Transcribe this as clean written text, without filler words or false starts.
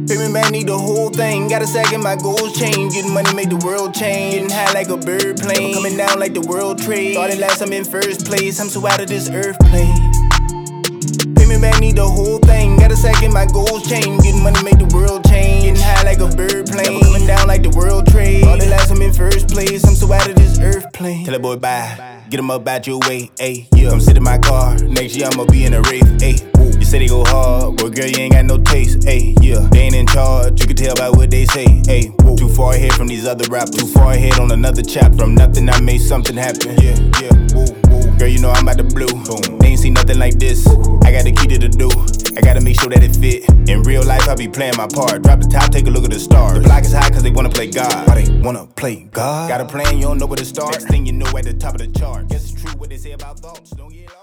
Payment man need the whole thing. Got a sack in my gold chain. Getting money make the world change. Getting high like a bird plane. Coming down like the world trade. Started last, I'm in first place. I'm so out of this earth plane. Payment man need the whole thing. Got a sack in my gold chain. Getting money make the world change. Getting high like a bird plane. Coming down like the world trade. Started last, I'm in first place. I'm so out of this earth plane. Tell that boy bye. Get him up out your way, ayy, yeah. Come sit in my car, next year I'ma be in a Wraith, ayy. You say they go hard, but girl, you ain't got no taste, ayy, yeah. They ain't in charge, you can tell by what they say, ayy. Too far ahead from these other rappers, too far ahead on another chapter. From nothing I made something happen, yeah, yeah, woo, woo. Girl, you know I'm about to blue, boom. They ain't seen nothing like this, I got the key to the do. I gotta make sure that it fit. In real life, I be playing my part. Drop the top, take a look at the stars. The block is high cause they wanna play God. Why they wanna play God? Got a plan, you don't know where to start. Next thing you know, at the top of the chart. Guess it's true what they say about thoughts. Don't get lost.